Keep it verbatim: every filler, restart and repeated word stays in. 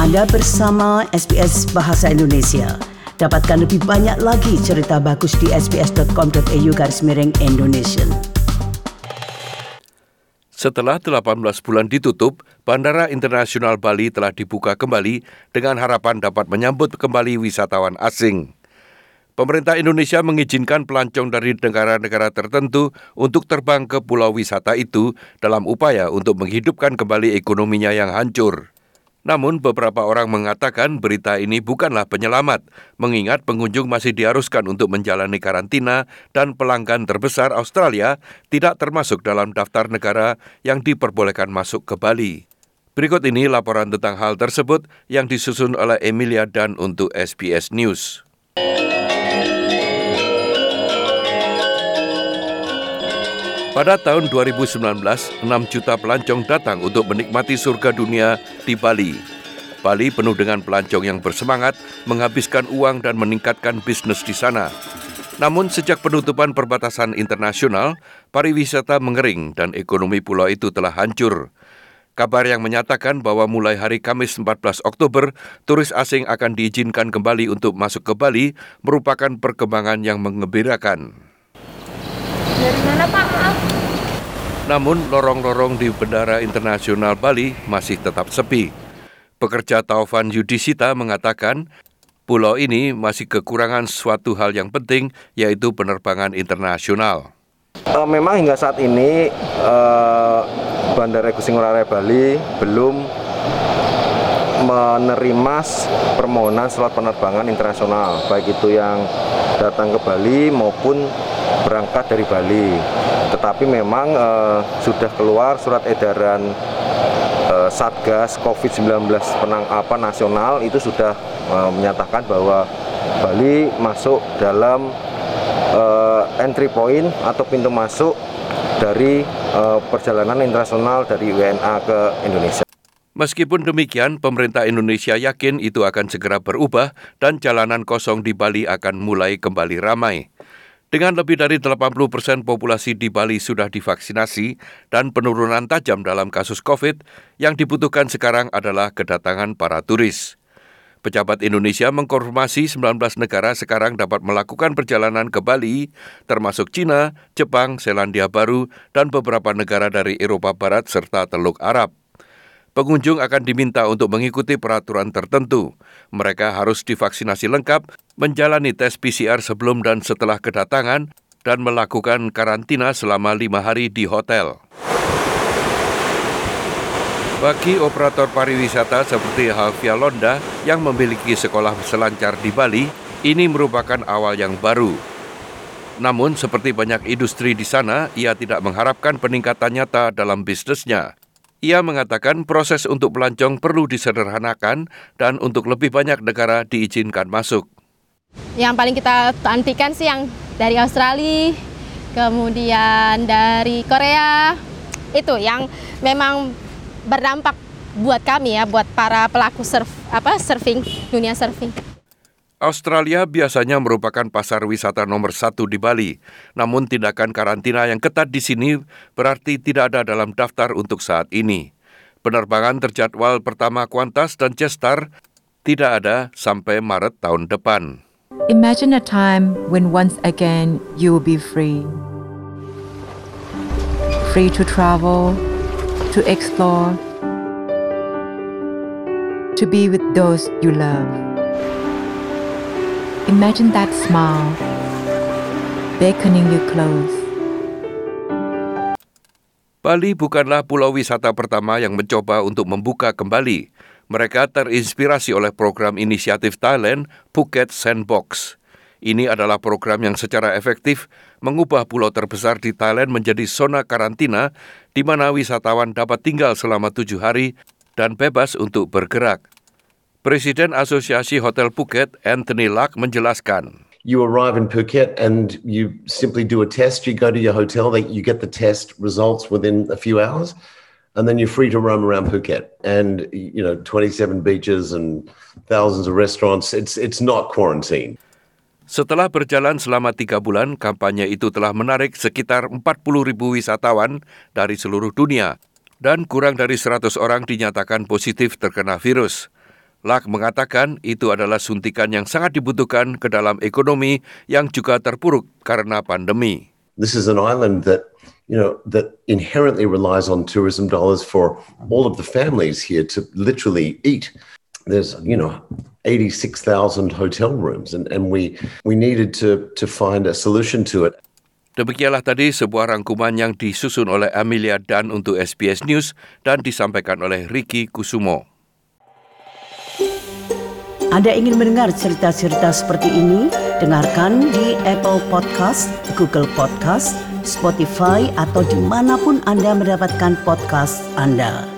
Anda bersama S B S Bahasa Indonesia. Dapatkan lebih banyak lagi cerita bagus di sbs.com.au garis miring Indonesia. Setelah delapan belas bulan ditutup, Bandara Internasional Bali telah dibuka kembali dengan harapan dapat menyambut kembali wisatawan asing. Pemerintah Indonesia mengizinkan pelancong dari negara-negara tertentu untuk terbang ke pulau wisata itu dalam upaya untuk menghidupkan kembali ekonominya yang hancur. Namun beberapa orang mengatakan berita ini bukanlah penyelamat, mengingat pengunjung masih diharuskan untuk menjalani karantina dan pelanggan terbesar Australia tidak termasuk dalam daftar negara yang diperbolehkan masuk ke Bali. Berikut ini laporan tentang hal tersebut yang disusun oleh Emilia Dan untuk S B S News. Pada tahun dua ribu sembilan belas, enam juta pelancong datang untuk menikmati surga dunia di Bali. Bali penuh dengan pelancong yang bersemangat, menghabiskan uang dan meningkatkan bisnis di sana. Namun sejak penutupan perbatasan internasional, pariwisata mengering dan ekonomi pulau itu telah hancur. Kabar yang menyatakan bahwa mulai hari Kamis empat belas Oktober, turis asing akan diizinkan kembali untuk masuk ke Bali merupakan perkembangan yang menggembirakan. Dari mana, Pak? Maaf. Namun, lorong-lorong di Bandara Internasional Bali masih tetap sepi. Pekerja Taufan Yudhisita mengatakan, pulau ini masih kekurangan suatu hal yang penting, yaitu penerbangan internasional. Uh, memang hingga saat ini, uh, Bandara Igusti Ngurah Rai Bali belum menerima permohonan surat penerbangan internasional, baik itu yang datang ke Bali maupun berangkat dari Bali. Tetapi memang eh, sudah keluar surat edaran eh, Satgas covid sembilan belas penang apa nasional itu sudah eh, menyatakan bahwa Bali masuk dalam eh, entry point atau pintu masuk dari eh, perjalanan internasional dari W N A ke Indonesia. Meskipun demikian, pemerintah Indonesia yakin itu akan segera berubah dan jalanan kosong di Bali akan mulai kembali ramai. Dengan lebih dari delapan puluh persen populasi di Bali sudah divaksinasi dan penurunan tajam dalam kasus COVID, yang dibutuhkan sekarang adalah kedatangan para turis. Pejabat Indonesia mengkonfirmasi sembilan belas negara sekarang dapat melakukan perjalanan ke Bali, termasuk China, Jepang, Selandia Baru, dan beberapa negara dari Eropa Barat serta Teluk Arab. Pengunjung akan diminta untuk mengikuti peraturan tertentu. Mereka harus divaksinasi lengkap, menjalani tes P C R sebelum dan setelah kedatangan, dan melakukan karantina selama lima hari di hotel. Bagi operator pariwisata seperti Halvia Londa yang memiliki sekolah selancar di Bali, ini merupakan awal yang baru. Namun, seperti banyak industri di sana, ia tidak mengharapkan peningkatan nyata dalam bisnisnya. Ia mengatakan proses untuk pelancong perlu disederhanakan dan untuk lebih banyak negara diizinkan masuk. Yang paling kita nantikan sih yang dari Australia, kemudian dari Korea, itu yang memang berdampak buat kami ya, buat para pelaku surf, apa surfing, dunia surfing. Australia biasanya merupakan pasar wisata nomor satu di Bali. Namun tindakan karantina yang ketat di sini berarti tidak ada dalam daftar untuk saat ini. Penerbangan terjadwal pertama Qantas dan Jetstar tidak ada sampai Maret tahun depan. Imagine a time when once again you will be free. Free to travel, to explore, to be with those you love. Imagine that smile, beckoning you close. Bali bukanlah pulau wisata pertama yang mencoba untuk membuka kembali. Mereka terinspirasi oleh program inisiatif Thailand, Phuket Sandbox. Ini adalah program yang secara efektif mengubah pulau terbesar di Thailand menjadi zona karantina di mana wisatawan dapat tinggal selama tujuh hari dan bebas untuk bergerak. Presiden Asosiasi Hotel Phuket, Anthony Luck, menjelaskan. You arrive in Phuket and you simply do a test. You go to your hotel, you get the test results within a few hours, and then you're free to roam around Phuket. And, you know, twenty-seven beaches and thousands of restaurants. It's, it's not quarantine. Setelah berjalan selama tiga bulan, kampanye itu telah menarik sekitar empat puluh ribu wisatawan dari seluruh dunia dan kurang dari seratus orang dinyatakan positif terkena virus. Lack mengatakan itu adalah suntikan yang sangat dibutuhkan ke dalam ekonomi yang juga terpuruk karena pandemi. This is an island that, you know, that inherently relies on tourism dollars for all of the families here to literally eat. There's, you know, eighty-six thousand hotel rooms, and, and we we needed to to find a solution to it. Demikianlah tadi sebuah rangkuman yang disusun oleh Amelia Dunn untuk S B S News dan disampaikan oleh Ricky Kusumo. Anda ingin mendengar cerita-cerita seperti ini? Dengarkan di Apple Podcast, Google Podcast, Spotify, atau dimanapun Anda mendapatkan podcast Anda.